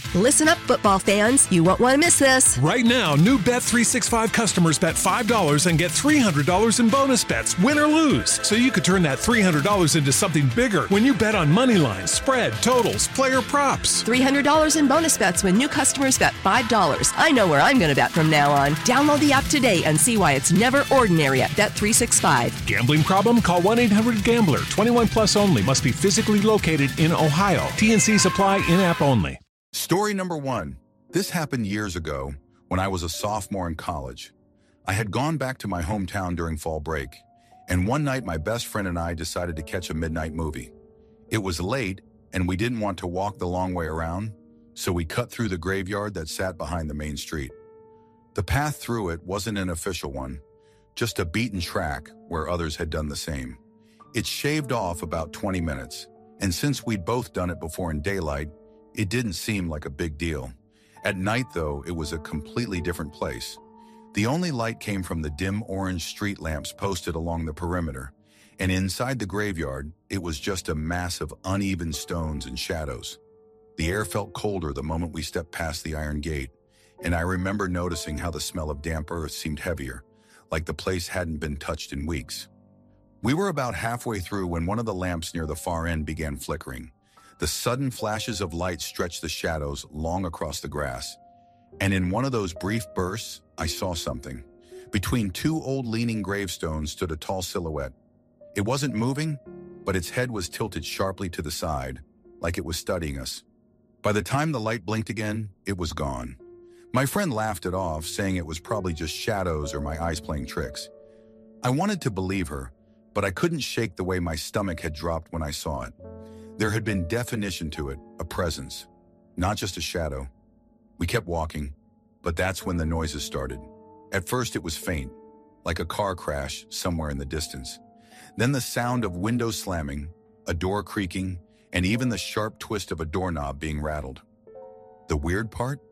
Listen up, football fans. You won't want to miss this. Right now, new Bet365 customers bet $5 and get $300 in bonus bets, win or lose. So you could turn that $300 into something bigger when you bet on money lines, spread, totals, player props. $300 in bonus bets when new customers bet $5. I know where I'm going to bet from now on. Download the app today and see why it's never ordinary at Bet365. Gambling problem? Call 1-800-GAMBLER. 21 plus only. Must be physically located in Ohio. T&Cs apply. In-app only. Story number 1. This happened years ago when I was a sophomore in college. I had gone back to my hometown during fall break, and one night my best friend and I decided to catch a midnight movie. It was late, and we didn't want to walk the long way around, so we cut through the graveyard that sat behind the main street. The path through it wasn't an official one, just a beaten track where others had done the same. It shaved off about 20 minutes, and since we'd both done it before in daylight, it didn't seem like a big deal. At night, though, it was a completely different place. The only light came from the dim orange street lamps posted along the perimeter, and inside the graveyard, it was just a mass of uneven stones and shadows. The air felt colder the moment we stepped past the iron gate, and I remember noticing how the smell of damp earth seemed heavier, like the place hadn't been touched in weeks. We were about halfway through when one of the lamps near the far end began flickering. The sudden flashes of light stretched the shadows long across the grass, and in one of those brief bursts, I saw something. Between two old leaning gravestones stood a tall silhouette. It wasn't moving, but its head was tilted sharply to the side, like it was studying us. By the time the light blinked again, it was gone. My friend laughed it off, saying it was probably just shadows or my eyes playing tricks. I wanted to believe her, but I couldn't shake the way my stomach had dropped when I saw it. There had been definition to it, a presence, not just a shadow. We kept walking, but that's when the noises started. At first it was faint, like a car crash somewhere in the distance. Then the sound of windows slamming, a door creaking, and even the sharp twist of a doorknob being rattled. The weird part?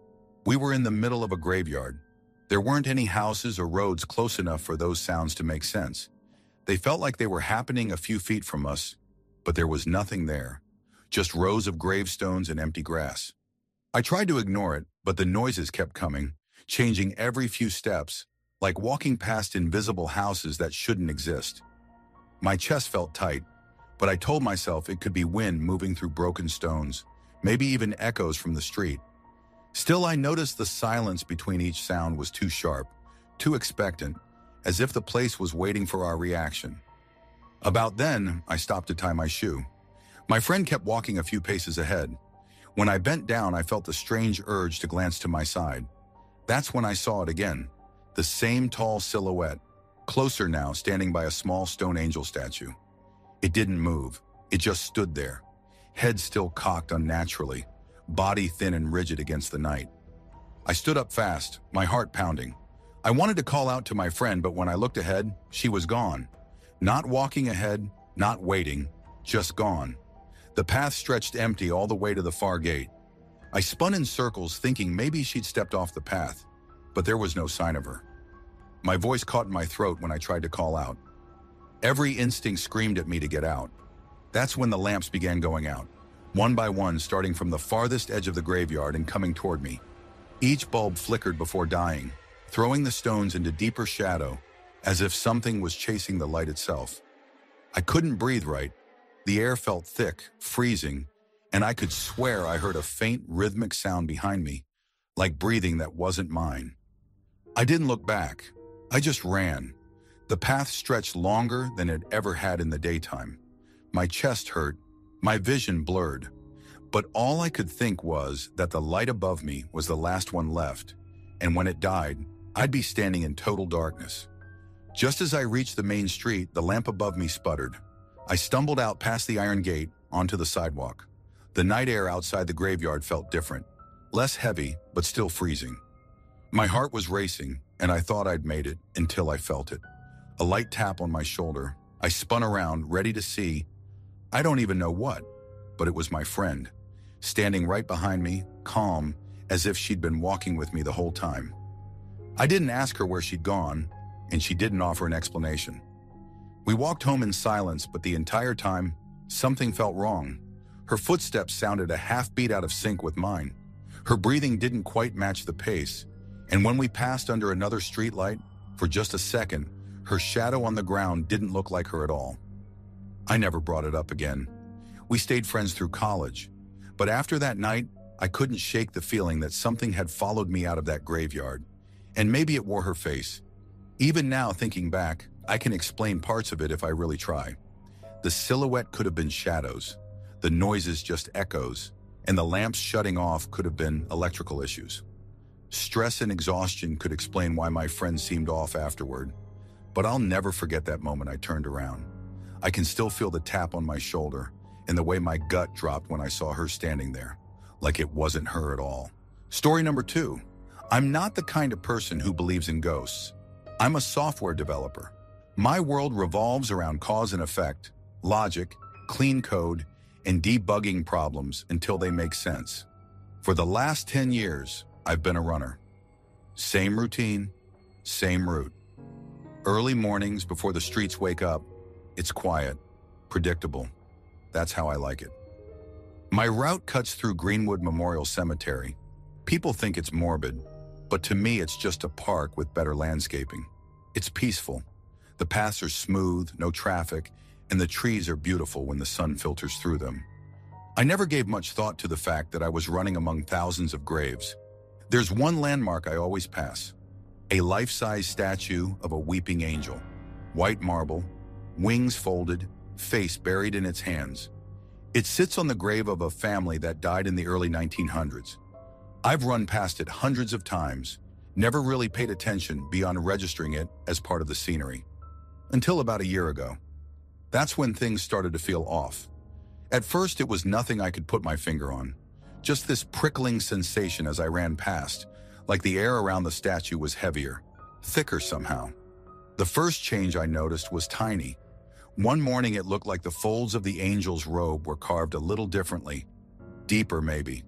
We were in the middle of a graveyard. There weren't any houses or roads close enough for those sounds to make sense. They felt like they were happening a few feet from us, but there was nothing there, just rows of gravestones and empty grass. I tried to ignore it, but the noises kept coming, changing every few steps, like walking past invisible houses that shouldn't exist. My chest felt tight, but I told myself it could be wind moving through broken stones, maybe even echoes from the street. Still, I noticed the silence between each sound was too sharp, too expectant, as if the place was waiting for our reaction. About then, I stopped to tie my shoe. My friend kept walking a few paces ahead. When I bent down, I felt the strange urge to glance to my side. That's when I saw it again, the same tall silhouette, closer now, standing by a small stone angel statue. It didn't move, it just stood there, head still cocked unnaturally, body thin and rigid against the night. I stood up fast, my heart pounding. I wanted to call out to my friend, but when I looked ahead, she was gone. Not walking ahead, not waiting, just gone. The path stretched empty all the way to the far gate. I spun in circles thinking maybe she'd stepped off the path, but there was no sign of her. My voice caught in my throat when I tried to call out. Every instinct screamed at me to get out. That's when the lamps began going out, one by one, starting from the farthest edge of the graveyard and coming toward me. Each bulb flickered before dying, throwing the stones into deeper shadow, as if something was chasing the light itself. I couldn't breathe right. The air felt thick, freezing, and I could swear I heard a faint rhythmic sound behind me, like breathing that wasn't mine. I didn't look back. I just ran. The path stretched longer than it ever had in the daytime. My chest hurt, my vision blurred, but all I could think was that the light above me was the last one left, and when it died, I'd be standing in total darkness. Just as I reached the main street, the lamp above me sputtered. I stumbled out past the iron gate onto the sidewalk. The night air outside the graveyard felt different, less heavy, but still freezing. My heart was racing, and I thought I'd made it until I felt it. A light tap on my shoulder. I spun around, ready to see, I don't even know what, but it was my friend, standing right behind me, calm, as if she'd been walking with me the whole time. I didn't ask her where she'd gone, and she didn't offer an explanation. We walked home in silence, but the entire time, something felt wrong. Her footsteps sounded a half beat out of sync with mine. Her breathing didn't quite match the pace, and when we passed under another streetlight, for just a second, her shadow on the ground didn't look like her at all. I never brought it up again. We stayed friends through college, but after that night, I couldn't shake the feeling that something had followed me out of that graveyard, and maybe it wore her face. Even now, thinking back, I can explain parts of it if I really try. The silhouette could have been shadows, the noises just echoes, and the lamps shutting off could have been electrical issues. Stress and exhaustion could explain why my friend seemed off afterward, but I'll never forget that moment I turned around. I can still feel the tap on my shoulder and the way my gut dropped when I saw her standing there, like it wasn't her at all. Story number 2. I'm not the kind of person who believes in ghosts. I'm a software developer. My world revolves around cause and effect, logic, clean code, and debugging problems until they make sense. For the last 10 years, I've been a runner. Same routine, same route. Early mornings before the streets wake up, it's quiet, predictable. That's how I like it. My route cuts through Greenwood Memorial Cemetery. People think it's morbid, but to me it's just a park with better landscaping. It's peaceful. The paths are smooth, no traffic, and the trees are beautiful when the sun filters through them. I never gave much thought to the fact that I was running among thousands of graves. There's one landmark I always pass. A life-size statue of a weeping angel. White marble, wings folded, face buried in its hands. It sits on the grave of a family that died in the early 1900s. I've run past it hundreds of times, never really paid attention beyond registering it as part of the scenery. Until about a year ago. That's when things started to feel off. At first, it was nothing I could put my finger on. Just this prickling sensation as I ran past, like the air around the statue was heavier, thicker somehow. The first change I noticed was tiny. One morning it looked like the folds of the angel's robe were carved a little differently, deeper maybe.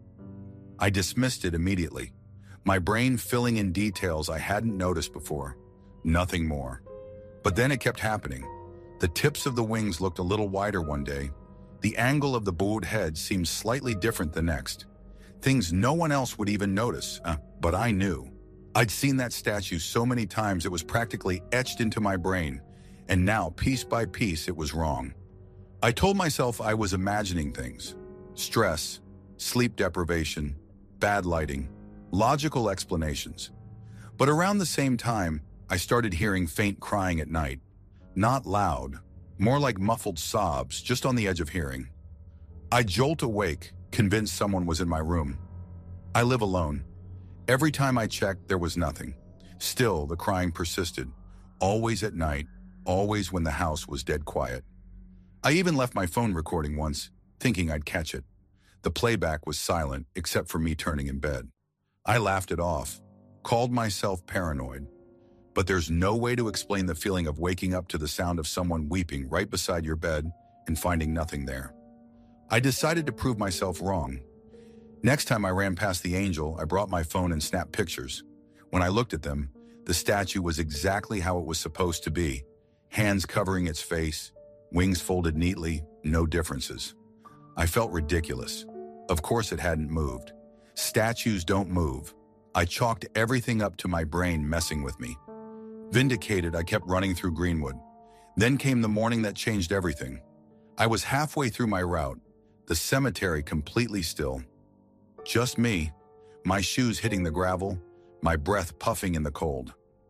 I dismissed it immediately, my brain filling in details I hadn't noticed before, nothing more. But then it kept happening. The tips of the wings looked a little wider one day. The angle of the bowed head seemed slightly different the next. Things no one else would even notice, but I knew. I'd seen that statue so many times it was practically etched into my brain, and now, piece by piece, it was wrong. I told myself I was imagining things. Stress, sleep deprivation, bad lighting, logical explanations. But around the same time, I started hearing faint crying at night. Not loud, more like muffled sobs, just on the edge of hearing. I jolt awake, convinced someone was in my room. I live alone. Every time I checked, there was nothing. Still, the crying persisted, always at night, always when the house was dead quiet. I even left my phone recording once, thinking I'd catch it. The playback was silent, except for me turning in bed. I laughed it off, called myself paranoid. But there's no way to explain the feeling of waking up to the sound of someone weeping right beside your bed and finding nothing there. I decided to prove myself wrong. Next time I ran past the angel, I brought my phone and snapped pictures. When I looked at them, the statue was exactly how it was supposed to be. Hands covering its face, wings folded neatly, no differences. I felt ridiculous. Of course it hadn't moved. Statues don't move. I chalked everything up to my brain messing with me. Vindicated, I kept running through Greenwood. Then came the morning that changed everything. I was halfway through my route, the cemetery completely still. Just me, my shoes hitting the gravel, my breath puffing in the cold.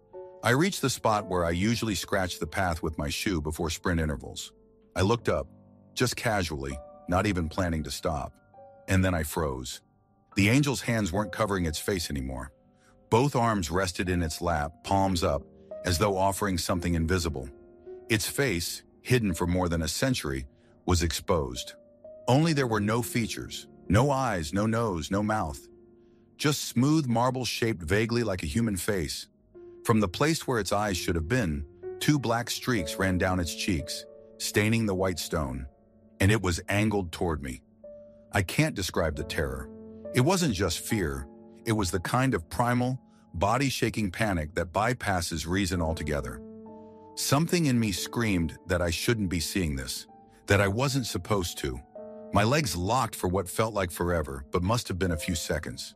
I reached the spot where I usually scratch the path with my shoe before sprint intervals. I looked up, just casually, not even planning to stop. And then I froze. The angel's hands weren't covering its face anymore. Both arms rested in its lap, palms up, as though offering something invisible. Its face, hidden for more than a century, was exposed. Only there were no features, no eyes, no nose, no mouth. Just smooth marble shaped vaguely like a human face. From the place where its eyes should have been, 2 black streaks ran down its cheeks, staining the white stone, and it was angled toward me. I can't describe the terror. It wasn't just fear. It was the kind of primal, body-shaking panic that bypasses reason altogether. Something in me screamed that I shouldn't be seeing this, that I wasn't supposed to. My legs locked for what felt like forever, but must have been a few seconds.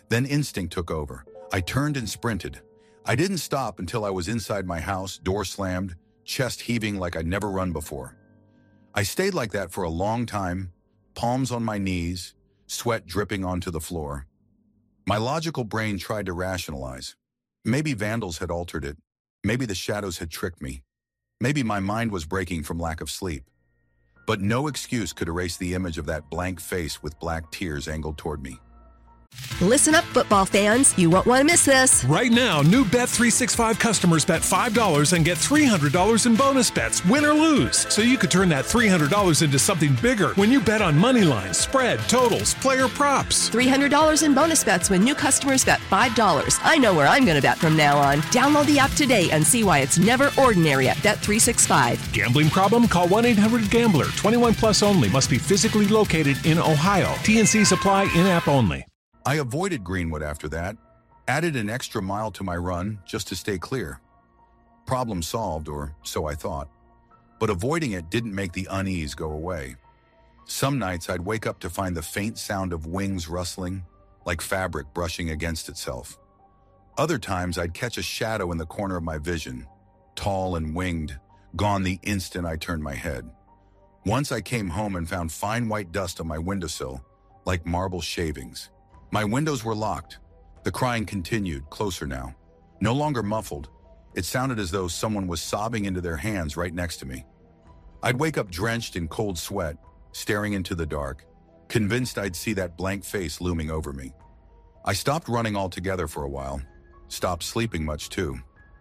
Then instinct took over. I turned and sprinted. I didn't stop until I was inside my house, door slammed, chest heaving like I'd never run before. I stayed like that for a long time, palms on my knees, sweat dripping onto the floor. My logical brain tried to rationalize. Maybe vandals had altered it. Maybe the shadows had tricked me. Maybe my mind was breaking from lack of sleep. But no excuse could erase the image of that blank face with black tears angled toward me. Listen up, football fans. You won't want to miss this. Right now, new Bet365 customers bet $5 and get $300 in bonus bets, win or lose. So you could turn that $300 into something bigger when you bet on money lines, spread, totals, player props. $300 in bonus bets when new customers bet $5. I know where I'm going to bet from now on. Download the app today and see why it's never ordinary at Bet365. Gambling problem? Call 1-800-GAMBLER. 21 plus only. Must be physically located in Ohio. T&Cs apply. In-app only. I avoided Greenwood after that, added an extra mile to my run just to stay clear. Problem solved, or so I thought. But avoiding it didn't make the unease go away. Some nights I'd wake up to find the faint sound of wings rustling, like fabric brushing against itself. Other times I'd catch a shadow in the corner of my vision, tall and winged, gone the instant I turned my head. Once I came home and found fine white dust on my windowsill, like marble shavings. My windows were locked. The crying continued, closer now. No longer muffled. It sounded as though someone was sobbing into their hands right next to me. I'd wake up drenched in cold sweat, staring into the dark, convinced I'd see that blank face looming over me. I stopped running altogether for a while, stopped sleeping much too.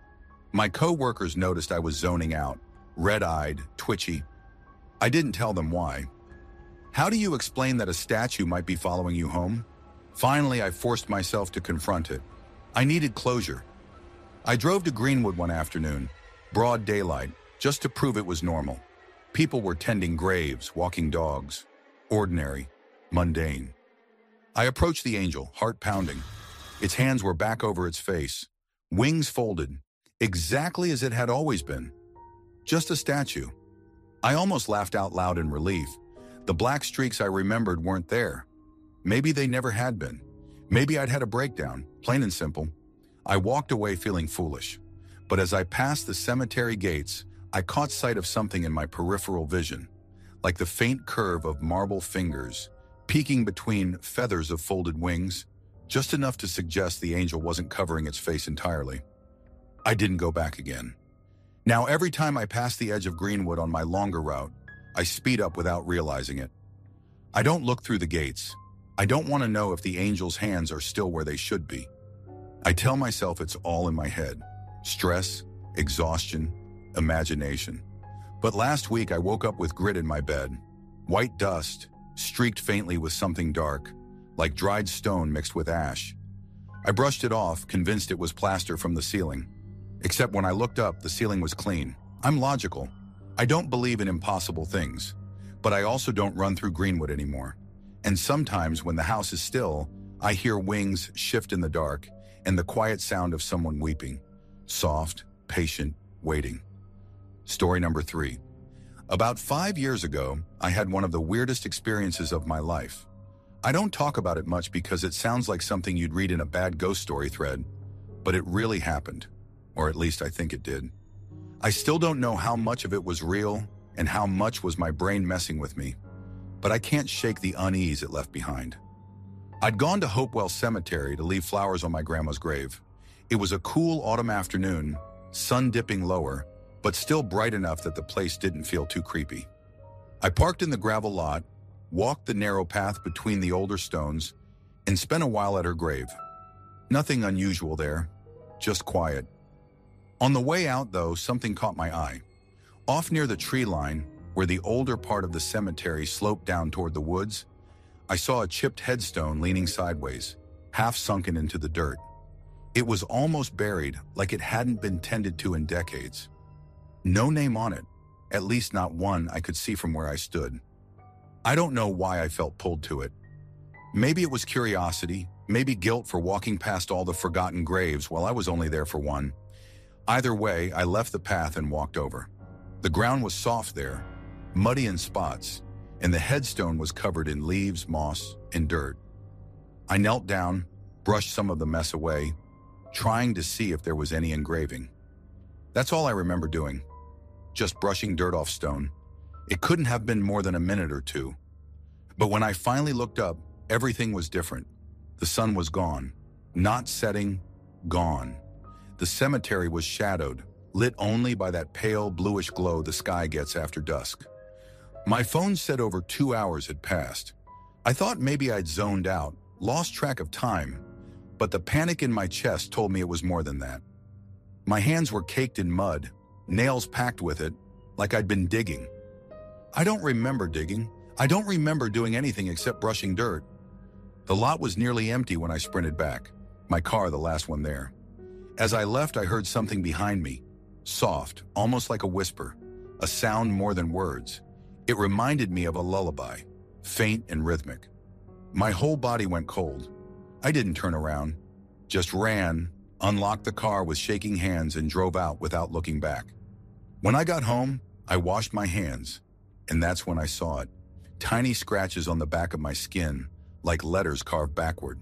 My co-workers noticed I was zoning out, red-eyed, twitchy. I didn't tell them why. How do you explain that a statue might be following you home? Finally, I forced myself to confront it. I needed closure. I drove to Greenwood one afternoon, broad daylight, just to prove it was normal. People were tending graves, walking dogs. Ordinary, mundane. I approached the angel, heart pounding. Its hands were back over its face, wings folded, exactly as it had always been. Just a statue. I almost laughed out loud in relief. The black streaks I remembered weren't there. Maybe they never had been. Maybe I'd had a breakdown, plain and simple. I walked away feeling foolish. But as I passed the cemetery gates, I caught sight of something in my peripheral vision, like the faint curve of marble fingers, peeking between feathers of folded wings, just enough to suggest the angel wasn't covering its face entirely. I didn't go back again. Now every time I pass the edge of Greenwood on my longer route, I speed up without realizing it. I don't look through the gates. I don't want to know if the angel's hands are still where they should be. I tell myself it's all in my head. Stress, exhaustion, imagination. But last week I woke up with grit in my bed. White dust, streaked faintly with something dark, like dried stone mixed with ash. I brushed it off, convinced it was plaster from the ceiling. Except when I looked up, the ceiling was clean. I'm logical. I don't believe in impossible things. But I also don't run through Greenwood anymore. And sometimes when the house is still, I hear wings shift in the dark and the quiet sound of someone weeping. Soft, patient, waiting. Story number 3. About 5 years ago, I had one of the weirdest experiences of my life. I don't talk about it much because it sounds like something you'd read in a bad ghost story thread, but it really happened, or at least I think it did. I still don't know how much of it was real and how much was my brain messing with me. But I can't shake the unease it left behind. I'd gone to Hopewell Cemetery to leave flowers on my grandma's grave. It was a cool autumn afternoon, sun dipping lower, but still bright enough that the place didn't feel too creepy. I parked in the gravel lot, walked the narrow path between the older stones, and spent a while at her grave. Nothing unusual there, just quiet. On the way out, though, something caught my eye. Off near the tree line, where the older part of the cemetery sloped down toward the woods, I saw a chipped headstone leaning sideways, half sunken into the dirt. It was almost buried, like it hadn't been tended to in decades. No name on it, at least not one I could see from where I stood. I don't know why I felt pulled to it. Maybe it was curiosity, maybe guilt for walking past all the forgotten graves while I was only there for one. Either way, I left the path and walked over. The ground was soft there, muddy in spots, and the headstone was covered in leaves, moss, and dirt. I knelt down, brushed some of the mess away, trying to see if there was any engraving. That's all I remember doing, just brushing dirt off stone. It couldn't have been more than a minute or two. But when I finally looked up, everything was different. The sun was gone, not setting, gone. The cemetery was shadowed, lit only by that pale bluish glow the sky gets after dusk. My phone said over 2 hours had passed. I thought maybe I'd zoned out, lost track of time, but the panic in my chest told me it was more than that. My hands were caked in mud, nails packed with it, like I'd been digging. I don't remember digging. I don't remember doing anything except brushing dirt. The lot was nearly empty when I sprinted back, my car the last one there. As I left, I heard something behind me, soft, almost like a whisper, a sound more than words. It reminded me of a lullaby, faint and rhythmic. My whole body went cold. I didn't turn around, just ran, unlocked the car with shaking hands and drove out without looking back. When I got home, I washed my hands, and that's when I saw it. Tiny scratches on the back of my skin, like letters carved backward.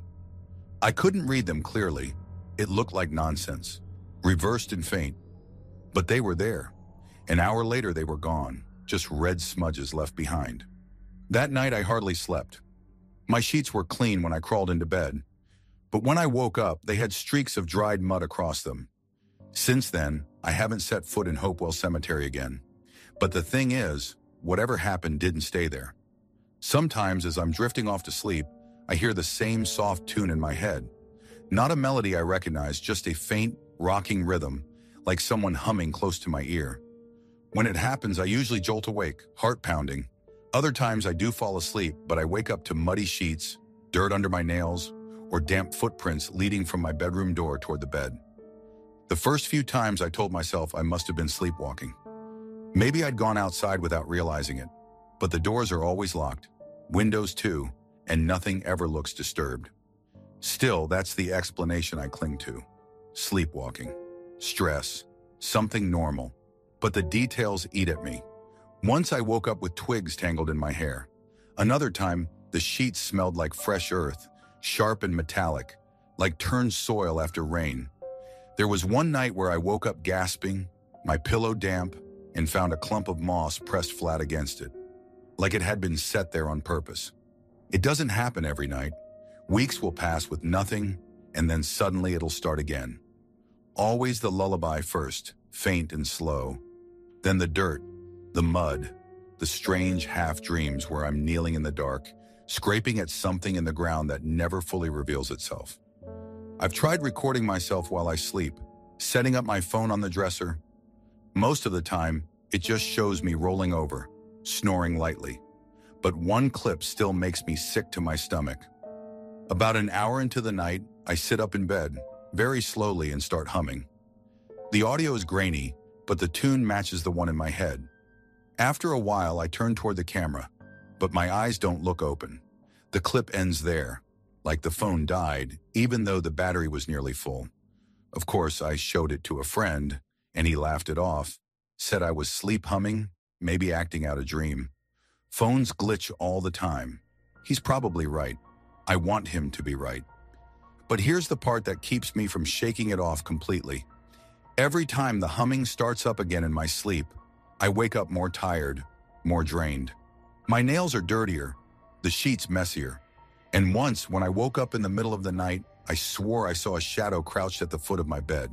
I couldn't read them clearly. It looked like nonsense, reversed and faint. But they were there. An hour later, they were gone, just red smudges left behind. That night, I hardly slept. My sheets were clean when I crawled into bed, but when I woke up, they had streaks of dried mud across them. Since then, I haven't set foot in Hopewell Cemetery again. But the thing is, whatever happened didn't stay there. Sometimes, as I'm drifting off to sleep, I hear the same soft tune in my head. Not a melody I recognize, just a faint, rocking rhythm, like someone humming close to my ear. When it happens, I usually jolt awake, heart pounding. Other times I do fall asleep, but I wake up to muddy sheets, dirt under my nails, or damp footprints leading from my bedroom door toward the bed. The first few times I told myself I must have been sleepwalking. Maybe I'd gone outside without realizing it, but the doors are always locked, windows too, and nothing ever looks disturbed. Still, that's the explanation I cling to. Sleepwalking, stress, something normal, but the details eat at me. Once I woke up with twigs tangled in my hair. Another time, the sheets smelled like fresh earth, sharp and metallic, like turned soil after rain. There was one night where I woke up gasping, my pillow damp, and found a clump of moss pressed flat against it, like it had been set there on purpose. It doesn't happen every night. Weeks will pass with nothing, and then suddenly it'll start again. Always the lullaby first, faint and slow. Then the dirt, the mud, the strange half-dreams where I'm kneeling in the dark, scraping at something in the ground that never fully reveals itself. I've tried recording myself while I sleep, setting up my phone on the dresser. Most of the time, it just shows me rolling over, snoring lightly. But one clip still makes me sick to my stomach. About an hour into the night, I sit up in bed, very slowly, and start humming. The audio is grainy, but the tune matches the one in my head. After a while, I turn toward the camera, but my eyes don't look open. The clip ends there, like the phone died, even though the battery was nearly full. Of course, I showed it to a friend, and he laughed it off, said I was sleep humming, maybe acting out a dream. Phones glitch all the time. He's probably right. I want him to be right. But here's the part that keeps me from shaking it off completely. Every time the humming starts up again in my sleep, I wake up more tired, more drained. My nails are dirtier, the sheets messier. And once, when I woke up in the middle of the night, I swore I saw a shadow crouched at the foot of my bed.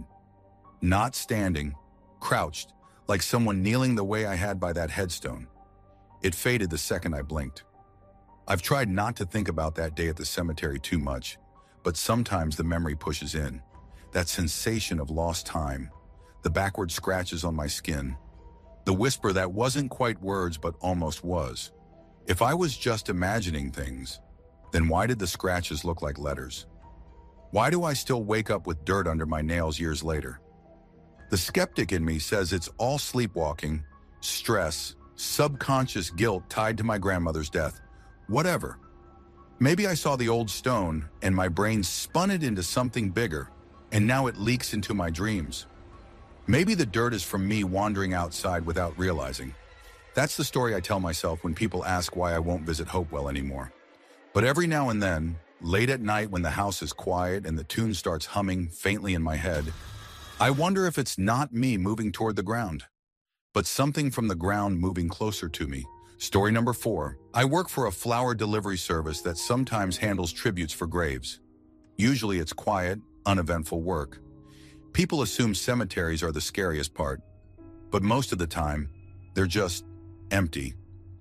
Not standing, crouched, like someone kneeling the way I had by that headstone. It faded the second I blinked. I've tried not to think about that day at the cemetery too much, but sometimes the memory pushes in. That sensation of lost time, the backward scratches on my skin, the whisper that wasn't quite words but almost was. If I was just imagining things, then why did the scratches look like letters? Why do I still wake up with dirt under my nails years later? The skeptic in me says it's all sleepwalking, stress, subconscious guilt tied to my grandmother's death. Whatever. Maybe I saw the old stone and my brain spun it into something bigger, and now it leaks into my dreams. Maybe the dirt is from me wandering outside without realizing. That's the story I tell myself when people ask why I won't visit Hopewell anymore. But every now and then, late at night when the house is quiet and the tune starts humming faintly in my head, I wonder if it's not me moving toward the ground, but something from the ground moving closer to me. Story number 4. I work for a flower delivery service that sometimes handles tributes for graves. Usually it's quiet, uneventful work. People assume cemeteries are the scariest part, but most of the time, they're just empty.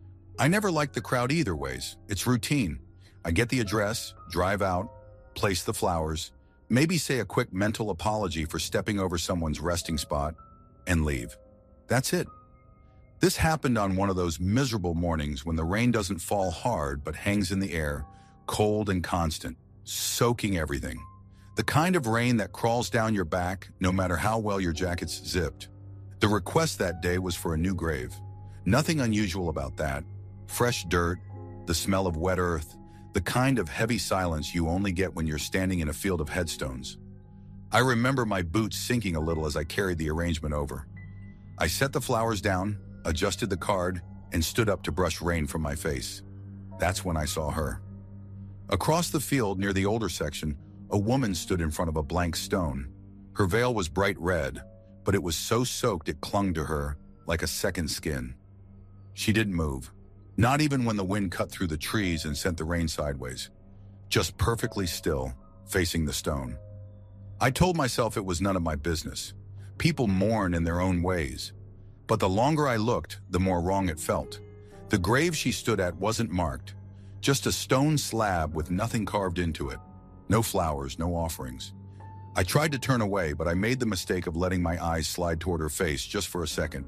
I never like the crowd either ways. It's routine. I get the address, drive out, place the flowers, maybe say a quick mental apology for stepping over someone's resting spot, and leave. That's it. This happened on one of those miserable mornings when the rain doesn't fall hard but hangs in the air, cold and constant, soaking everything. The kind of rain that crawls down your back no matter how well your jacket's zipped. The request that day was for a new grave. Nothing unusual about that. Fresh dirt, the smell of wet earth, the kind of heavy silence you only get when you're standing in a field of headstones. I remember my boots sinking a little as I carried the arrangement over. I set the flowers down, adjusted the card, and stood up to brush rain from my face. That's when I saw her. Across the field near the older section, a woman stood in front of a blank stone. Her veil was bright red, but it was so soaked it clung to her like a second skin. She didn't move, not even when the wind cut through the trees and sent the rain sideways. Just perfectly still, facing the stone. I told myself it was none of my business. People mourn in their own ways. But the longer I looked, the more wrong it felt. The grave she stood at wasn't marked, just a stone slab with nothing carved into it. No flowers, no offerings. I tried to turn away, but I made the mistake of letting my eyes slide toward her face just for a second.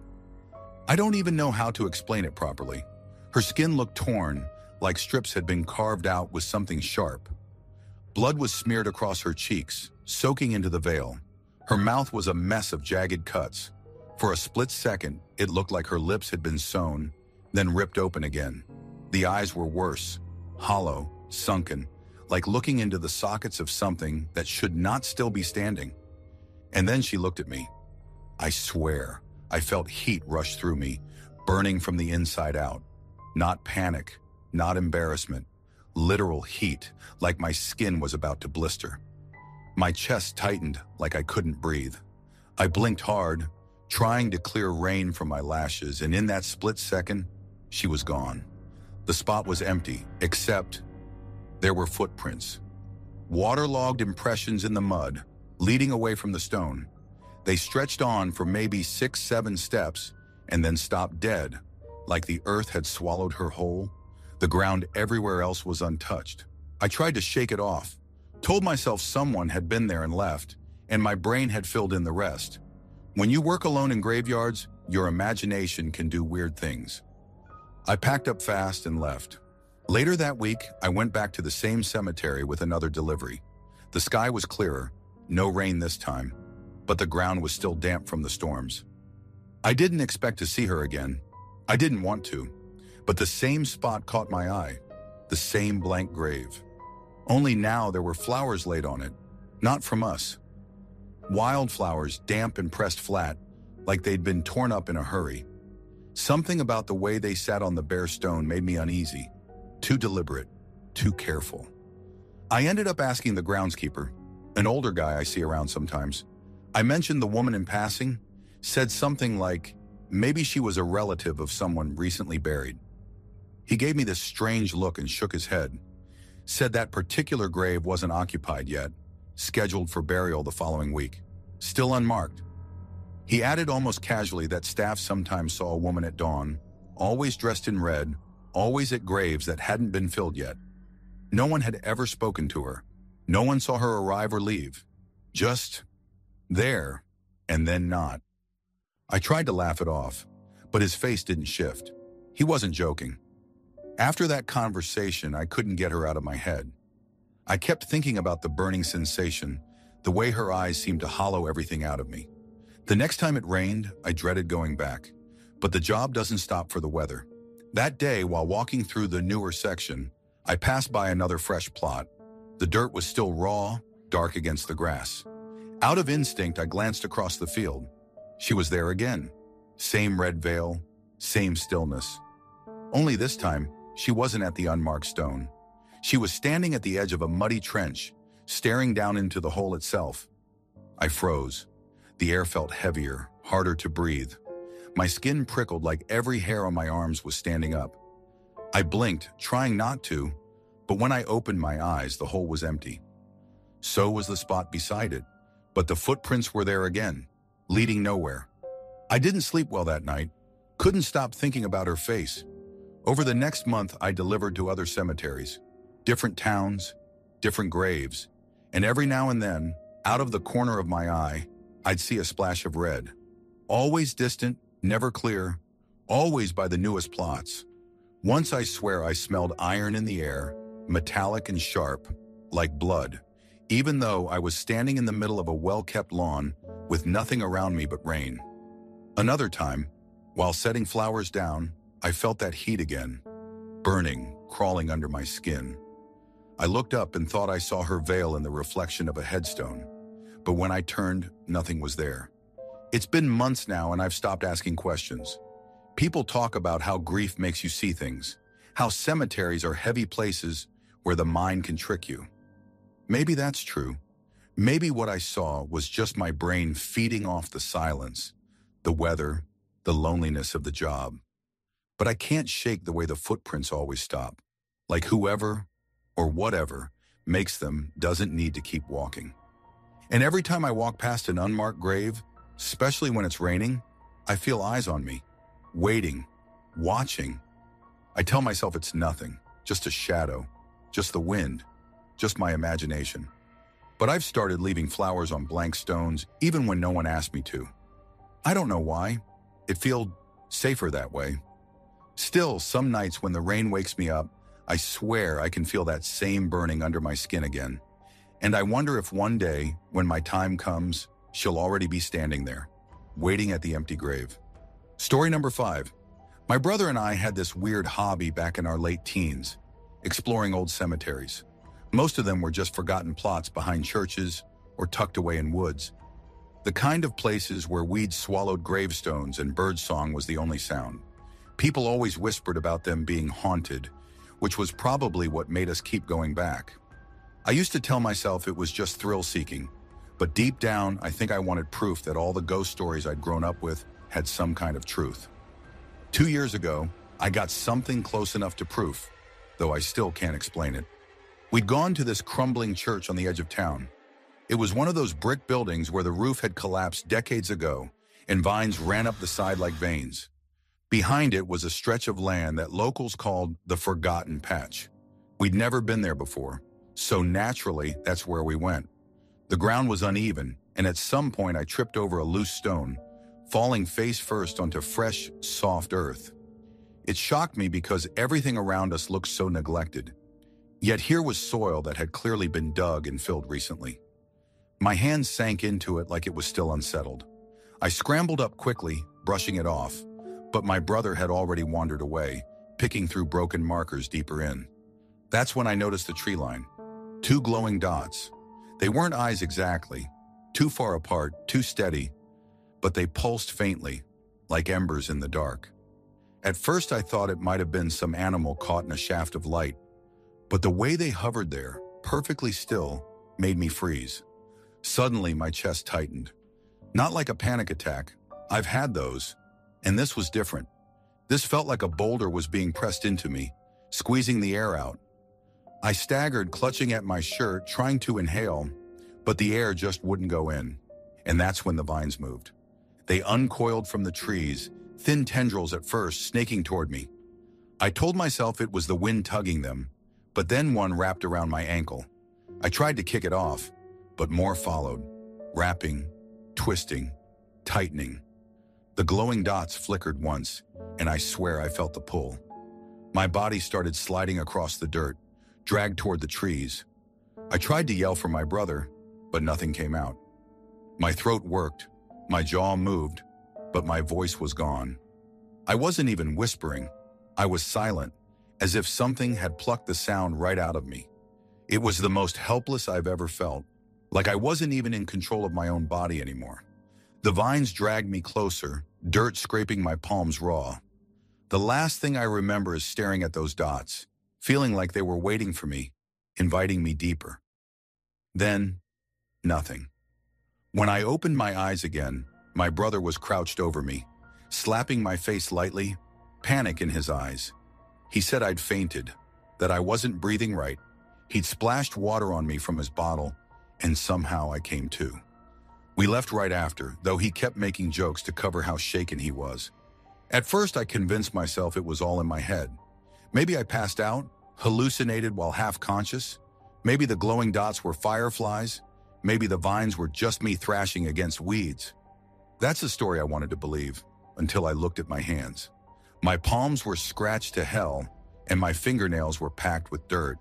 I don't even know how to explain it properly. Her skin looked torn, like strips had been carved out with something sharp. Blood was smeared across her cheeks, soaking into the veil. Her mouth was a mess of jagged cuts. For a split second, it looked like her lips had been sewn, then ripped open again. The eyes were worse, hollow, sunken, like looking into the sockets of something that should not still be standing. And then she looked at me. I swear, I felt heat rush through me, burning from the inside out. Not panic, not embarrassment, literal heat, like my skin was about to blister. My chest tightened like I couldn't breathe. I blinked hard, trying to clear rain from my lashes, and in that split second, she was gone. The spot was empty, except there were footprints. Waterlogged impressions in the mud, leading away from the stone. They stretched on for maybe 6-7 steps, and then stopped dead, like the earth had swallowed her whole. The ground everywhere else was untouched. I tried to shake it off, told myself someone had been there and left, and my brain had filled in the rest. When you work alone in graveyards, your imagination can do weird things. I packed up fast and left. Later that week, I went back to the same cemetery with another delivery. The sky was clearer, no rain this time, but the ground was still damp from the storms. I didn't expect to see her again. I didn't want to, but the same spot caught my eye, the same blank grave. Only now there were flowers laid on it, not from us. Wildflowers, damp and pressed flat, like they'd been torn up in a hurry. Something about the way they sat on the bare stone made me uneasy. Too deliberate, too careful. I ended up asking the groundskeeper, an older guy I see around sometimes. I mentioned the woman in passing, said something like, maybe she was a relative of someone recently buried. He gave me this strange look and shook his head, said that particular grave wasn't occupied yet, scheduled for burial the following week, still unmarked. He added almost casually that staff sometimes saw a woman at dawn, always dressed in red, always at graves that hadn't been filled yet. No one had ever spoken to her. No one saw her arrive or leave. Just there, and then not. I tried to laugh it off, but his face didn't shift. He wasn't joking. After that conversation, I couldn't get her out of my head. I kept thinking about the burning sensation, the way her eyes seemed to hollow everything out of me. The next time it rained, I dreaded going back. But the job doesn't stop for the weather. That day, while walking through the newer section, I passed by another fresh plot. The dirt was still raw, dark against the grass. Out of instinct, I glanced across the field. She was there again. Same red veil, same stillness. Only this time, she wasn't at the unmarked stone. She was standing at the edge of a muddy trench, staring down into the hole itself. I froze. The air felt heavier, harder to breathe. My skin prickled like every hair on my arms was standing up. I blinked, trying not to, but when I opened my eyes, the hole was empty. So was the spot beside it, but the footprints were there again, leading nowhere. I didn't sleep well that night, couldn't stop thinking about her face. Over the next month, I delivered to other cemeteries, different towns, different graves, and every now and then, out of the corner of my eye, I'd see a splash of red. Always distant, never clear, always by the newest plots. Once I swear I smelled iron in the air, metallic and sharp, like blood, even though I was standing in the middle of a well-kept lawn with nothing around me but rain. Another time, while setting flowers down, I felt that heat again, burning, crawling under my skin. I looked up and thought I saw her veil in the reflection of a headstone, but when I turned, nothing was there. It's been months now and I've stopped asking questions. People talk about how grief makes you see things, how cemeteries are heavy places where the mind can trick you. Maybe that's true. Maybe what I saw was just my brain feeding off the silence, the weather, the loneliness of the job. But I can't shake the way the footprints always stop. Like whoever or whatever makes them doesn't need to keep walking. And every time I walk past an unmarked grave, especially when it's raining, I feel eyes on me, waiting, watching. I tell myself it's nothing, just a shadow, just the wind, just my imagination. But I've started leaving flowers on blank stones even when no one asked me to. I don't know why. It feels safer that way. Still, some nights when the rain wakes me up, I swear I can feel that same burning under my skin again. And I wonder if one day, when my time comes, she'll already be standing there, waiting at the empty grave. Story number 5. My brother and I had this weird hobby back in our late teens, exploring old cemeteries. Most of them were just forgotten plots behind churches or tucked away in woods. The kind of places where weeds swallowed gravestones and birdsong was the only sound. People always whispered about them being haunted, which was probably what made us keep going back. I used to tell myself it was just thrill-seeking, but deep down, I think I wanted proof that all the ghost stories I'd grown up with had some kind of truth. 2 years ago, I got something close enough to proof, though I still can't explain it. We'd gone to this crumbling church on the edge of town. It was one of those brick buildings where the roof had collapsed decades ago, and vines ran up the side like veins. Behind it was a stretch of land that locals called the Forgotten Patch. We'd never been there before, so naturally, that's where we went. The ground was uneven, and at some point I tripped over a loose stone, falling face first onto fresh, soft earth. It shocked me because everything around us looked so neglected. Yet here was soil that had clearly been dug and filled recently. My hands sank into it like it was still unsettled. I scrambled up quickly, brushing it off, but my brother had already wandered away, picking through broken markers deeper in. That's when I noticed the tree line. 2 glowing dots. They weren't eyes exactly, too far apart, too steady, but they pulsed faintly, like embers in the dark. At first I thought it might have been some animal caught in a shaft of light, but the way they hovered there, perfectly still, made me freeze. Suddenly my chest tightened. Not like a panic attack. I've had those, and this was different. This felt like a boulder was being pressed into me, squeezing the air out. I staggered, clutching at my shirt, trying to inhale, but the air just wouldn't go in. And that's when the vines moved. They uncoiled from the trees, thin tendrils at first, snaking toward me. I told myself it was the wind tugging them, but then one wrapped around my ankle. I tried to kick it off, but more followed, wrapping, twisting, tightening. The glowing dots flickered once, and I swear I felt the pull. My body started sliding across the dirt, dragged toward the trees. I tried to yell for my brother, but nothing came out. My throat worked, my jaw moved, but my voice was gone. I wasn't even whispering. I was silent, as if something had plucked the sound right out of me. It was the most helpless I've ever felt, like I wasn't even in control of my own body anymore. The vines dragged me closer, dirt scraping my palms raw. The last thing I remember is staring at those dots, feeling like they were waiting for me, inviting me deeper. Then, nothing. When I opened my eyes again, my brother was crouched over me, slapping my face lightly, panic in his eyes. He said I'd fainted, that I wasn't breathing right. He'd splashed water on me from his bottle, and somehow I came to. We left right after, though he kept making jokes to cover how shaken he was. At first, I convinced myself it was all in my head. Maybe I passed out, hallucinated while half-conscious. Maybe the glowing dots were fireflies. Maybe the vines were just me thrashing against weeds. That's the story I wanted to believe, until I looked at my hands. My palms were scratched to hell, and my fingernails were packed with dirt.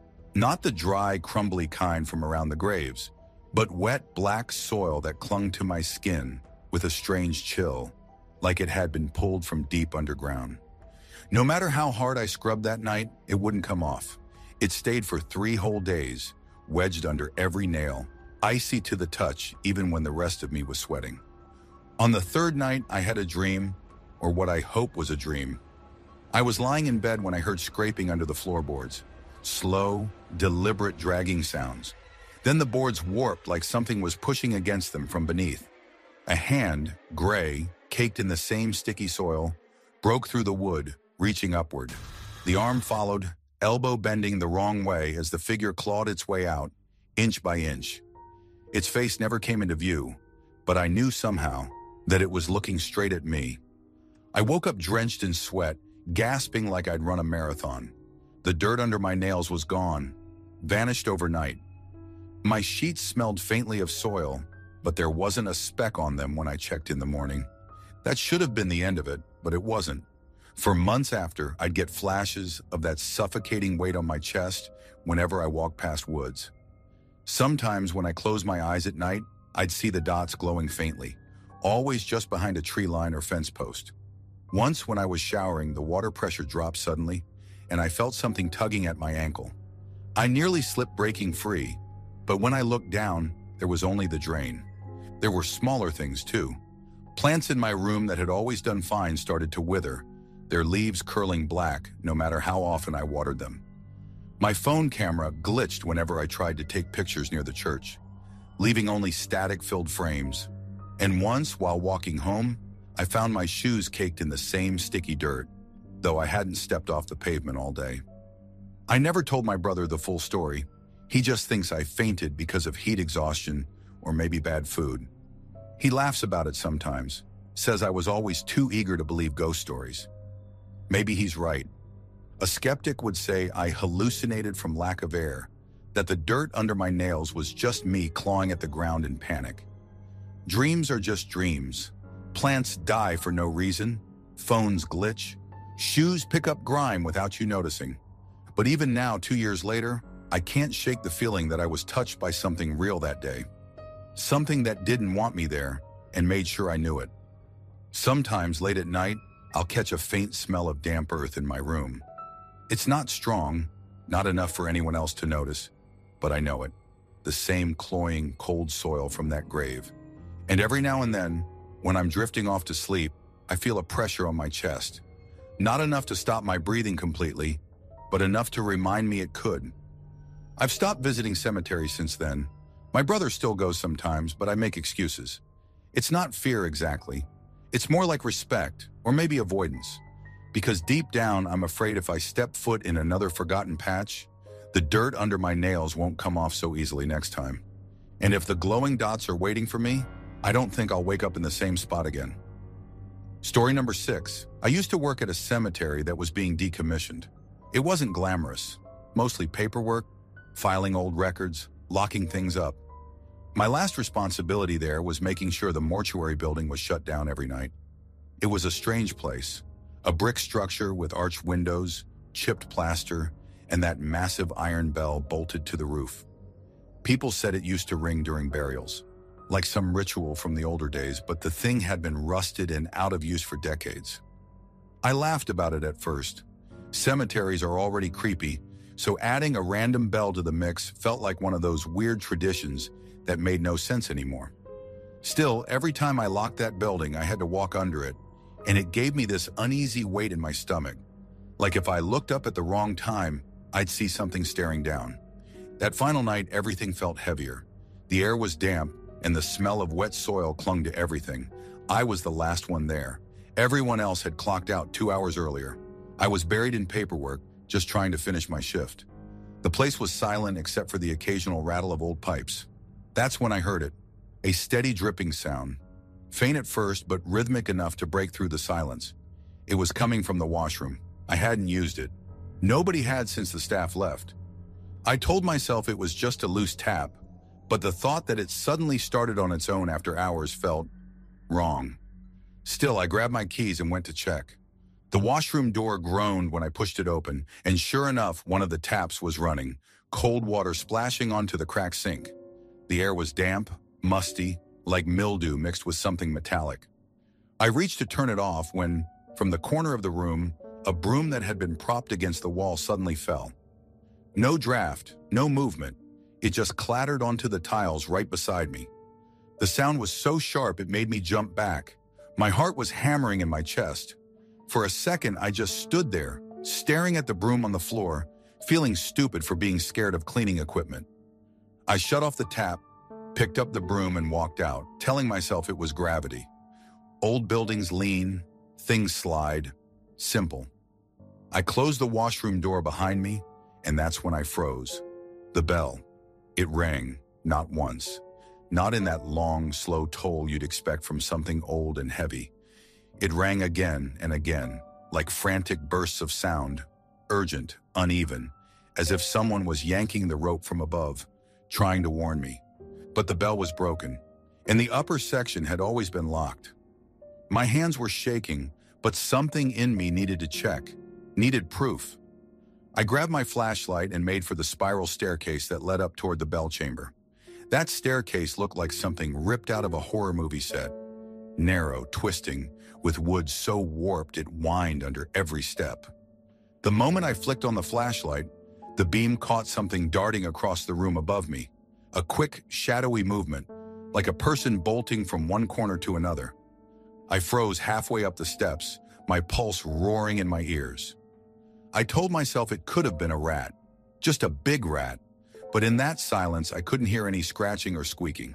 Not the dry, crumbly kind from around the graves, but wet, black soil that clung to my skin with a strange chill, like it had been pulled from deep underground. No matter how hard I scrubbed that night, it wouldn't come off. It stayed for 3 whole days, wedged under every nail, icy to the touch even when the rest of me was sweating. On the 3rd night, I had a dream, or what I hope was a dream. I was lying in bed when I heard scraping under the floorboards. Slow, deliberate dragging sounds. Then the boards warped like something was pushing against them from beneath. A hand, gray, caked in the same sticky soil, broke through the wood, reaching upward. The arm followed, elbow bending the wrong way as the figure clawed its way out, inch by inch. Its face never came into view, but I knew somehow that it was looking straight at me. I woke up drenched in sweat, gasping like I'd run a marathon. The dirt under my nails was gone, vanished overnight. My sheets smelled faintly of soil, but there wasn't a speck on them when I checked in the morning. That should have been the end of it, but it wasn't. For months after, I'd get flashes of that suffocating weight on my chest whenever I walked past woods. Sometimes when I closed my eyes at night, I'd see the dots glowing faintly, always just behind a tree line or fence post. Once when I was showering, the water pressure dropped suddenly, and I felt something tugging at my ankle. I nearly slipped breaking free, but when I looked down, there was only the drain. There were smaller things too. Plants in my room that had always done fine started to wither, their leaves curling black no matter how often I watered them. My phone camera glitched whenever I tried to take pictures near the church, leaving only static-filled frames. And once, while walking home, I found my shoes caked in the same sticky dirt, though I hadn't stepped off the pavement all day. I never told my brother the full story. He just thinks I fainted because of heat exhaustion or maybe bad food. He laughs about it sometimes, says I was always too eager to believe ghost stories. Maybe he's right. A skeptic would say I hallucinated from lack of air, that the dirt under my nails was just me clawing at the ground in panic. Dreams are just dreams. Plants die for no reason. Phones glitch. Shoes pick up grime without you noticing. But even now, 2 years later, I can't shake the feeling that I was touched by something real that day. Something that didn't want me there and made sure I knew it. Sometimes late at night, I'll catch a faint smell of damp earth in my room. It's not strong, not enough for anyone else to notice, but I know it. The same cloying, cold soil from that grave. And every now and then, when I'm drifting off to sleep, I feel a pressure on my chest. Not enough to stop my breathing completely, but enough to remind me it could. I've stopped visiting cemeteries since then. My brother still goes sometimes, but I make excuses. It's not fear exactly. It's more like respect, or maybe avoidance. Because deep down, I'm afraid if I step foot in another forgotten patch, the dirt under my nails won't come off so easily next time. And if the glowing dots are waiting for me, I don't think I'll wake up in the same spot again. Story number 6. I used to work at a cemetery that was being decommissioned. It wasn't glamorous, mostly paperwork, filing old records, locking things up. My last responsibility there was making sure the mortuary building was shut down every night. It was a strange place, a brick structure with arched windows, chipped plaster, and that massive iron bell bolted to the roof. People said it used to ring during burials, like some ritual from the older days, but the thing had been rusted and out of use for decades. I laughed about it at first. Cemeteries are already creepy, so adding a random bell to the mix felt like one of those weird traditions that made no sense anymore. Still, every time I locked that building, I had to walk under it, and it gave me this uneasy weight in my stomach. Like if I looked up at the wrong time, I'd see something staring down. That final night, everything felt heavier. The air was damp, and the smell of wet soil clung to everything. I was the last one there. Everyone else had clocked out 2 hours earlier. I was buried in paperwork, just trying to finish my shift. The place was silent except for the occasional rattle of old pipes. That's when I heard it. A steady dripping sound. Faint at first, but rhythmic enough to break through the silence. It was coming from the washroom. I hadn't used it. Nobody had since the staff left. I told myself it was just a loose tap, but the thought that it suddenly started on its own after hours felt wrong. Still, I grabbed my keys and went to check. The washroom door groaned when I pushed it open, and sure enough, one of the taps was running, cold water splashing onto the cracked sink. The air was damp, musty, like mildew mixed with something metallic. I reached to turn it off when, from the corner of the room, a broom that had been propped against the wall suddenly fell. No draft, no movement. It just clattered onto the tiles right beside me. The sound was so sharp it made me jump back. My heart was hammering in my chest. For a second, I just stood there, staring at the broom on the floor, feeling stupid for being scared of cleaning equipment. I shut off the tap, picked up the broom and walked out, telling myself it was gravity. Old buildings lean, things slide, simple. I closed the washroom door behind me, and that's when I froze. The bell. It rang, not once. Not in that long, slow toll you'd expect from something old and heavy. It rang again and again, like frantic bursts of sound, urgent, uneven, as if someone was yanking the rope from above, trying to warn me. But the bell was broken, and the upper section had always been locked. My hands were shaking, but something in me needed to check, needed proof. I grabbed my flashlight and made for the spiral staircase that led up toward the bell chamber. That staircase looked like something ripped out of a horror movie set. Narrow, twisting, with wood so warped it whined under every step. The moment I flicked on the flashlight, the beam caught something darting across the room above me. A quick, shadowy movement, like a person bolting from one corner to another. I froze halfway up the steps, my pulse roaring in my ears. I told myself it could have been a rat, just a big rat, but in that silence I couldn't hear any scratching or squeaking.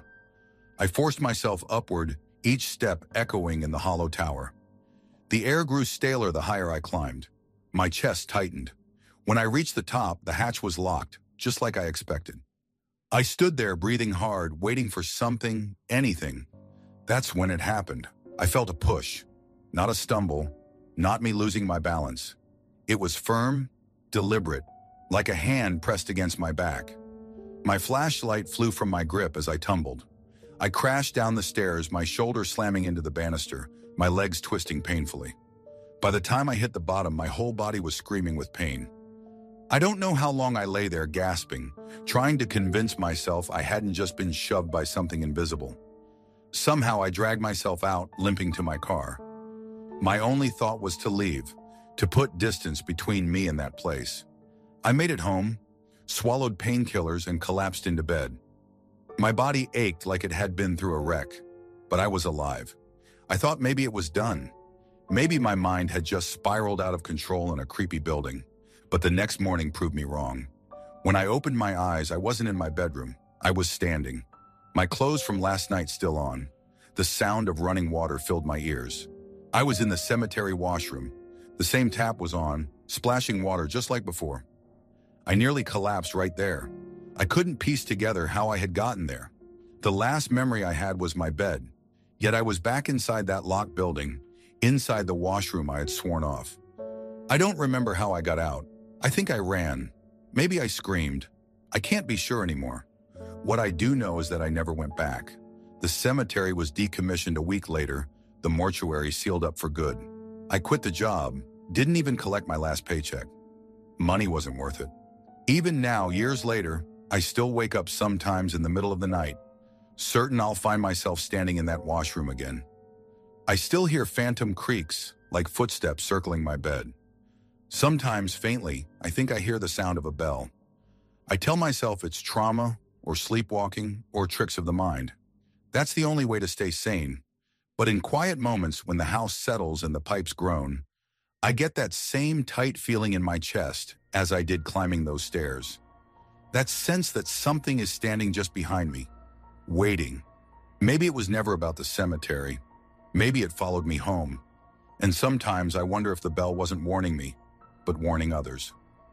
I forced myself upward, each step echoing in the hollow tower. The air grew staler the higher I climbed. My chest tightened. When I reached the top, the hatch was locked, just like I expected. I stood there breathing hard, waiting for something, anything. That's when it happened. I felt a push, not a stumble, not me losing my balance. It was firm, deliberate, like a hand pressed against my back. My flashlight flew from my grip as I tumbled. I crashed down the stairs, my shoulder slamming into the banister, my legs twisting painfully. By the time I hit the bottom, my whole body was screaming with pain. I don't know how long I lay there gasping, trying to convince myself I hadn't just been shoved by something invisible. Somehow I dragged myself out, limping to my car. My only thought was to leave, to put distance between me and that place. I made it home, swallowed painkillers, and collapsed into bed. My body ached like it had been through a wreck, but I was alive. I thought maybe it was done. Maybe my mind had just spiraled out of control in a creepy building, but the next morning proved me wrong. When I opened my eyes, I wasn't in my bedroom. I was standing. My clothes from last night still on. The sound of running water filled my ears. I was in the cemetery washroom. The same tap was on, splashing water just like before. I nearly collapsed right there. I couldn't piece together how I had gotten there. The last memory I had was my bed, yet I was back inside that locked building, inside the washroom I had sworn off. I don't remember how I got out. I think I ran. Maybe I screamed. I can't be sure anymore. What I do know is that I never went back. The cemetery was decommissioned a week later, the mortuary sealed up for good. I quit the job, didn't even collect my last paycheck. Money wasn't worth it. Even now, years later, I still wake up sometimes in the middle of the night, certain I'll find myself standing in that washroom again. I still hear phantom creaks, like footsteps circling my bed. Sometimes, faintly, I think I hear the sound of a bell. I tell myself it's trauma, or sleepwalking, or tricks of the mind. That's the only way to stay sane. But in quiet moments when the house settles and the pipes groan, I get that same tight feeling in my chest as I did climbing those stairs. That sense that something is standing just behind me, waiting. Maybe it was never about the cemetery. Maybe it followed me home. And sometimes I wonder if the bell wasn't warning me, but warning others.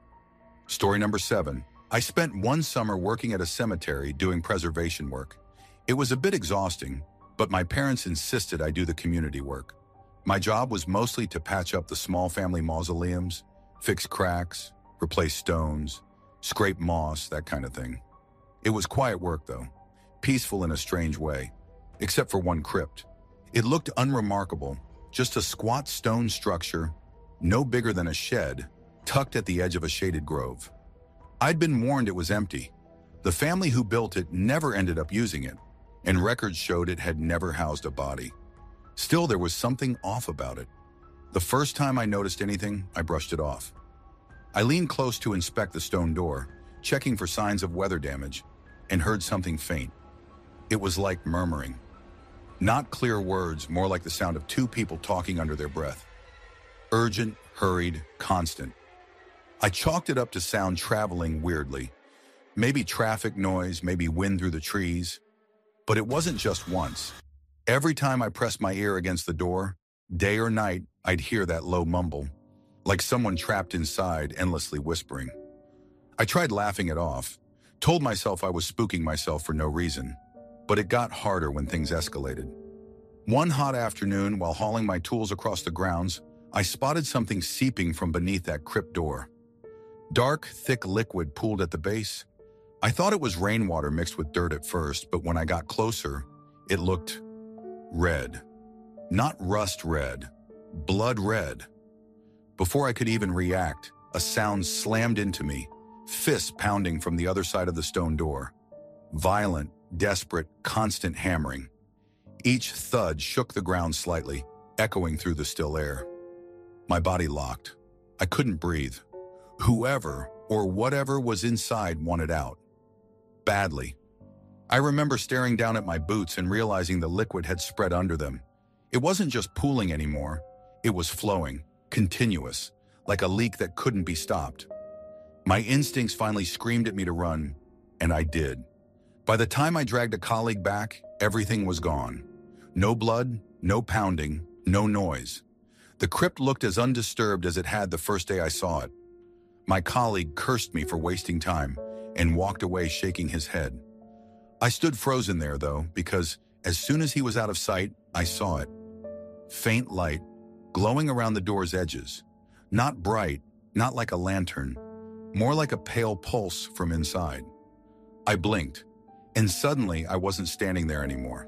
Story number 7. I spent one summer working at a cemetery doing preservation work. It was a bit exhausting, but my parents insisted I do the community work. My job was mostly to patch up the small family mausoleums, fix cracks, replace stones, scrape moss, that kind of thing. It was quiet work, though, peaceful in a strange way, except for one crypt. It looked unremarkable, just a squat stone structure, no bigger than a shed, tucked at the edge of a shaded grove. I'd been warned it was empty. The family who built it never ended up using it, and records showed it had never housed a body. Still, there was something off about it. The first time I noticed anything, I brushed it off. I leaned close to inspect the stone door, checking for signs of weather damage, and heard something faint. It was like murmuring. Not clear words, more like the sound of two people talking under their breath. Urgent, hurried, constant. I chalked it up to sound traveling weirdly. Maybe traffic noise, maybe wind through the trees. But it wasn't just once. Every time I pressed my ear against the door, day or night, I'd hear that low mumble, like someone trapped inside, endlessly whispering. I tried laughing it off, told myself I was spooking myself for no reason, but it got harder when things escalated. One hot afternoon, while hauling my tools across the grounds, I spotted something seeping from beneath that crypt door. Dark, thick liquid pooled at the base. I thought it was rainwater mixed with dirt at first, but when I got closer, it looked red. Not rust red, blood red. Before I could even react, a sound slammed into me, fists pounding from the other side of the stone door. Violent, desperate, constant hammering. Each thud shook the ground slightly, echoing through the still air. My body locked. I couldn't breathe. Whoever or whatever was inside wanted out. Badly. I remember staring down at my boots and realizing the liquid had spread under them. It wasn't just pooling anymore. It was flowing, continuous, like a leak that couldn't be stopped. My instincts finally screamed at me to run, and I did. By the time I dragged a colleague back, everything was gone. No blood, no pounding, no noise. The crypt looked as undisturbed as it had the first day I saw it. My colleague cursed me for wasting time and walked away shaking his head. I stood frozen there, though, because as soon as he was out of sight, I saw it. Faint light, glowing around the door's edges. Not bright, not like a lantern, more like a pale pulse from inside. I blinked, and suddenly I wasn't standing there anymore.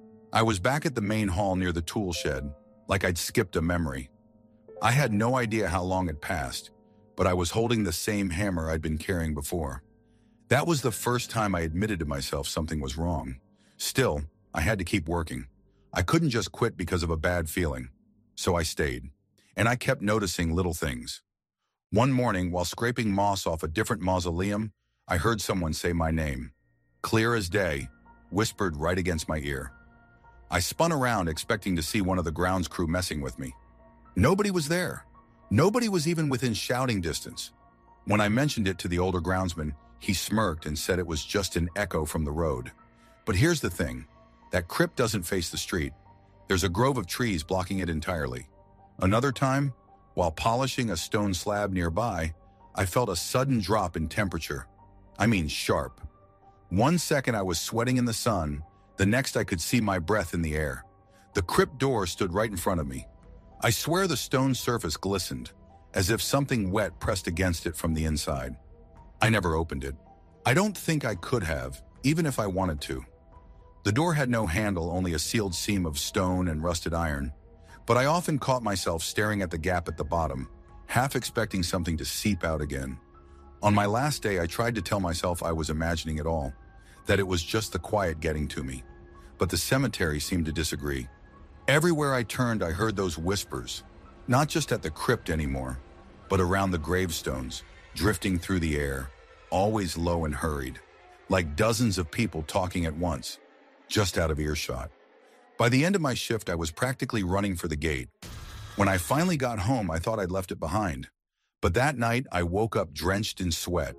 I was back at the main hall near the tool shed, like I'd skipped a memory. I had no idea how long had passed, but I was holding the same hammer I'd been carrying before. That was the first time I admitted to myself something was wrong. Still, I had to keep working. I couldn't just quit because of a bad feeling. So I stayed, and I kept noticing little things. One morning, while scraping moss off a different mausoleum, I heard someone say my name. Clear as day, whispered right against my ear. I spun around expecting to see one of the grounds crew messing with me. Nobody was there. Nobody was even within shouting distance. When I mentioned it to the older groundsman, he smirked and said it was just an echo from the road. But here's the thing. That crypt doesn't face the street. There's a grove of trees blocking it entirely. Another time, while polishing a stone slab nearby, I felt a sudden drop in temperature. I mean sharp. 1 second I was sweating in the sun, the next I could see my breath in the air. The crypt door stood right in front of me. I swear the stone surface glistened, as if something wet pressed against it from the inside. I never opened it. I don't think I could have, even if I wanted to. The door had no handle, only a sealed seam of stone and rusted iron, but I often caught myself staring at the gap at the bottom, half expecting something to seep out again. On my last day, I tried to tell myself I was imagining it all, that it was just the quiet getting to me. But the cemetery seemed to disagree. Everywhere I turned, I heard those whispers, not just at the crypt anymore, but around the gravestones, drifting through the air, always low and hurried, like dozens of people talking at once, just out of earshot. By the end of my shift, I was practically running for the gate. When I finally got home, I thought I'd left it behind. But that night, I woke up drenched in sweat.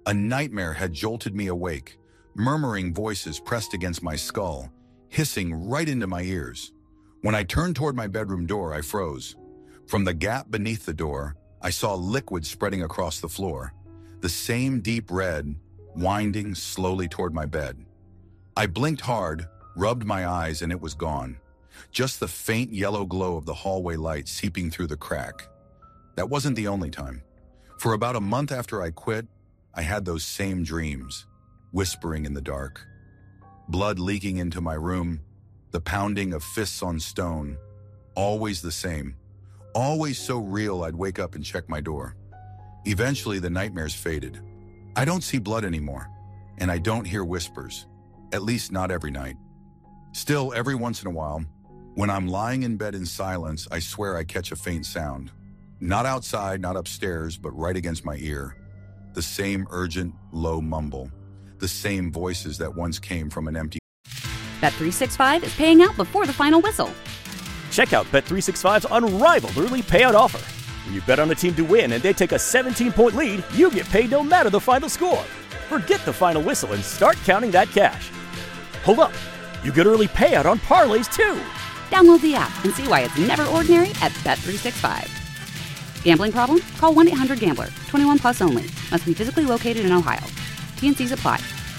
A nightmare had jolted me awake, murmuring voices pressed against my skull, hissing right into my ears. When I turned toward my bedroom door, I froze. From the gap beneath the door, I saw liquid spreading across the floor, the same deep red, winding slowly toward my bed. I blinked hard, rubbed my eyes, and it was gone. Just the faint yellow glow of the hallway light seeping through the crack. That wasn't the only time. For about a month after I quit, I had those same dreams, whispering in the dark. Blood leaking into my room, the pounding of fists on stone, always the same, always so real I'd wake up and check my door. Eventually, the nightmares faded. I don't see blood anymore, and I don't hear whispers, at least not every night. Still, every once in a while, when I'm lying in bed in silence, I swear I catch a faint sound. Not outside, not upstairs, but right against my ear. The same urgent, low mumble. The same voices that once came from an empty... Bet365 is paying out before the final whistle. Check out Bet365's unrivaled early payout offer. When you bet on a team to win and they take a 17-point lead, you get paid no matter the final score. Forget the final whistle and start counting that cash. Hold up. You get early payout on parlays, too. Download the app and see why it's never ordinary at Bet365. Gambling problem? Call 1-800-GAMBLER. 21 plus only. Must be physically located in Ohio. T&Cs apply.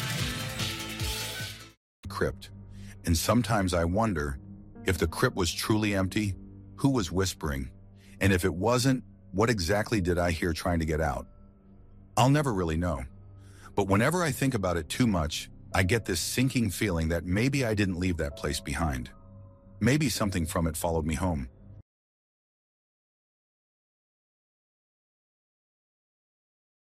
Crypt. And sometimes I wonder, if the crypt was truly empty, who was whispering? And if it wasn't, what exactly did I hear trying to get out? I'll never really know. But whenever I think about it too much, I get this sinking feeling that maybe I didn't leave that place behind. Maybe something from it followed me home.